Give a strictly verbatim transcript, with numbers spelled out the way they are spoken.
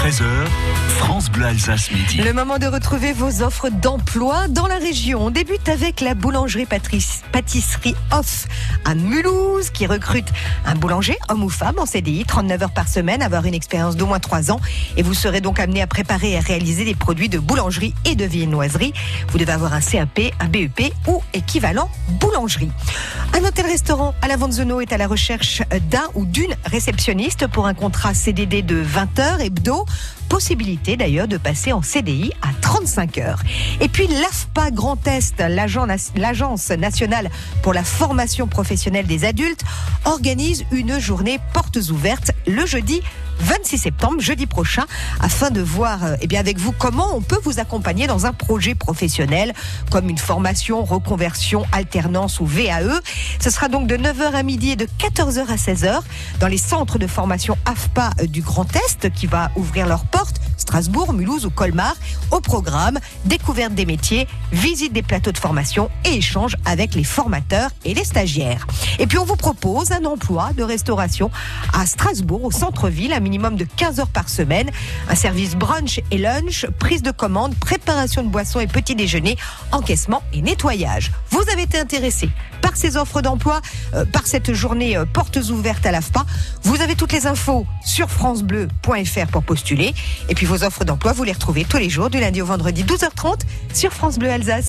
treize heures, France Bleu Alsace Midi. Le moment de retrouver vos offres d'emploi dans la région. On débute avec la boulangerie Patrice, pâtisserie Off à Mulhouse qui recrute un boulanger, homme ou femme, en C D I, trente-neuf heures par semaine, avoir une expérience d'au moins trois ans. Et vous serez donc amené à préparer et à réaliser des produits de boulangerie et de viennoiserie. Vous devez avoir un C A P, un B E P ou équivalent boulangerie. Un hôtel-restaurant à la Vanzeno est à la recherche d'un ou d'une réceptionniste pour un contrat C D D de vingt heures hebdo. Possibilité d'ailleurs de passer en C D I à trente-cinq heures. Et puis l'A F P A Grand Est, l'Agence nationale pour la formation professionnelle des adultes, organise une journée portes ouvertes le jeudi vingt-six septembre, jeudi prochain, afin de voir eh bien, avec vous comment on peut vous accompagner dans un projet professionnel, comme une formation, reconversion, alternance ou V A E. Ce sera donc de neuf heures à midi et de quatorze heures à seize heures dans les centres de formation A F P A du Grand Est qui va ouvrir leurs portes, Strasbourg, Mulhouse ou Colmar. Au programme, découverte des métiers, visite des plateaux de formation et échange avec les formateurs et les stagiaires. Et puis on vous propose un emploi de restauration à Strasbourg, au centre-ville, un minimum de quinze heures par semaine, un service brunch et lunch, prise de commande, préparation de boissons et petit déjeuner, encaissement et nettoyage. Vous avez été intéressé par ces offres d'emploi, euh, par cette journée euh, portes ouvertes à l'A F P A. Vous avez toutes les infos sur francebleu point f r pour postuler. Et puis vos offres d'emploi, vous les retrouvez tous les jours du lundi au vendredi douze heures trente sur France Bleu Alsace.